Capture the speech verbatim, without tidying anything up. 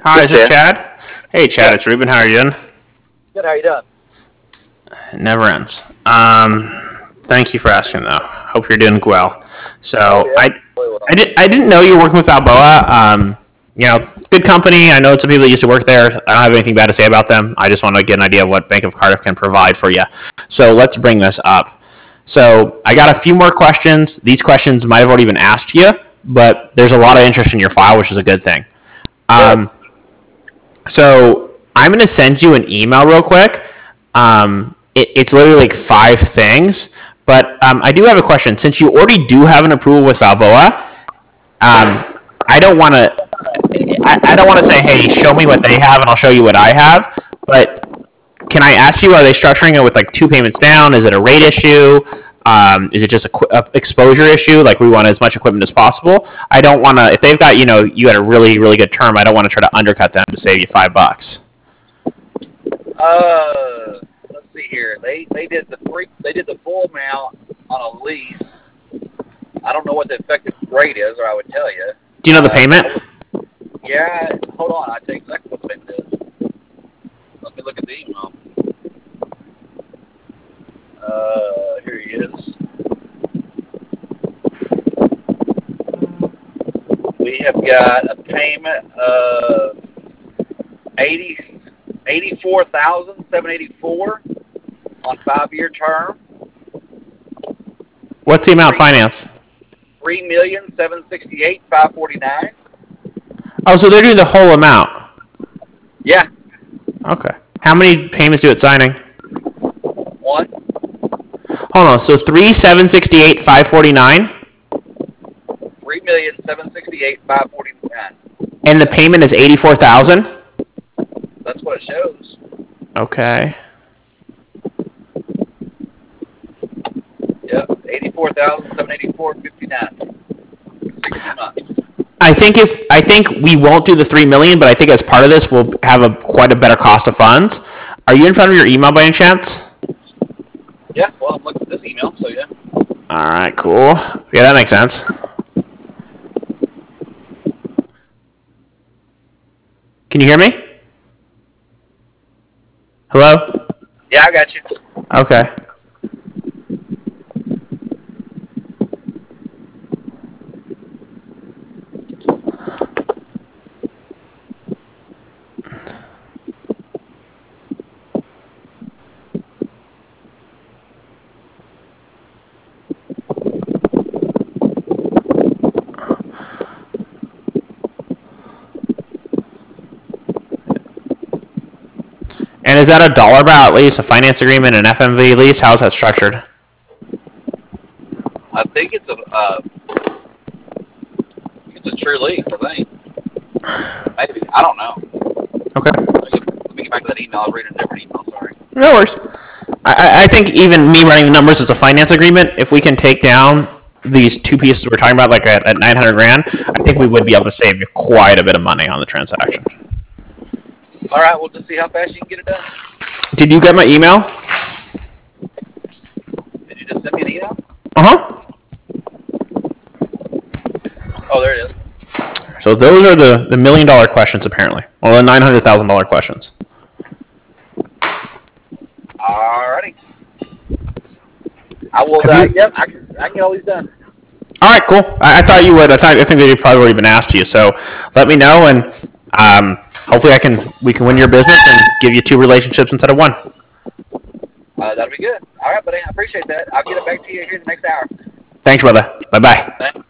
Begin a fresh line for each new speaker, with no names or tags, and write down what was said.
Hi, is
This
this
Chad.
Chad? Hey, Chad, it's Ruben. How are you doing?
Good, how you doing?
It never ends. Um, thank you for asking, though. Hope you're doing well.
Oh
So,
yeah,
I,
really well.
I, did, I didn't know you were working with Balboa. Um, you know, good company. I know some people that used to work there. I don't have anything bad to say about them. I just want to get an idea of what Bank of Cardiff can provide for you. So, let's bring this up. So, I got a few more questions. These questions might have already been asked you, but there's a lot of interest in your file, which is a good thing. Um, so I'm going to send you an email real quick. Um, it, it's literally like five things, but um, I do have a question. Since you already do have an approval with Balboa, um, I don't want to. I, I don't want to say, hey, show me what they have, and I'll show you what I have. But can I ask you, are they structuring it with like two payments down? Is it a rate issue? Um, is it just a, qu- a exposure issue? Like we want as much equipment as possible. I don't want to. If they've got, you know, you had a really really good term, I don't want to try to undercut them to save you five bucks.
Uh, let's see here. They they did the three. They did the full amount on a lease. I don't know what the effective rate is, or I would tell you.
Do you know the
Uh,
payment?
Yeah, hold on. I tell you exactly what the payment is. Let me look at the email. Uh, here he is. We have got a payment of eighty, eighty-four thousand seven eighty-four on five-year term.
What's the amount financed?
Three million seven sixty-eight five forty-nine.
Oh, so they're doing the whole amount.
Yeah,
Okay. How many payments do it signing?
one.
Hold on. So three seven sixty eight five forty nine,
Three million seven sixty-eight five forty-nine.
and the payment is eighty four thousand.
That's what it shows.
Okay.
Yep, eighty-four thousand seven eighty-four fifty-nine. Sixty months.
I think if I think we won't do the three million, but I think as part of this we'll have a quite a better cost of funds. Are you in front of your email by any chance?
Yeah, well, I'm looking at this email, so yeah.
All right, cool. Yeah, that makes sense. Can you hear me? Hello?
Yeah, I got you.
Okay. And is that a dollar amount lease, a finance agreement, an F M V lease? How's that structured?
I think it's a uh, it's a true lease. I think. Maybe I don't know.
Okay.
Let me, get, let me get back to that email. I was reading a different email. Sorry.
No worries. I, I think even me running the numbers as a finance agreement, if we can take down these two pieces we're talking about, like at, at nine hundred grand, I think we would be able to save you quite a bit of money on the transaction.
All right, we'll just see how fast you can get it done.
Did you get my email?
Did you just send me an email?
Uh-huh.
Oh, there it is.
So those are the, the million dollar questions, apparently. Or the nine hundred thousand dollar questions.
Alrighty. I will.
Have
Uh,
you-
yep, I can. I can get all these done.
All right, cool. I, I thought you would. I thought I think they'd probably already been asked to you. So let me know, and um, hopefully I can we can win your business and give you two relationships instead of one.
Uh, that'll be good. All right, buddy. I appreciate that. I'll get it back to you here in the next hour.
Thanks, brother. Bye bye.
Thanks.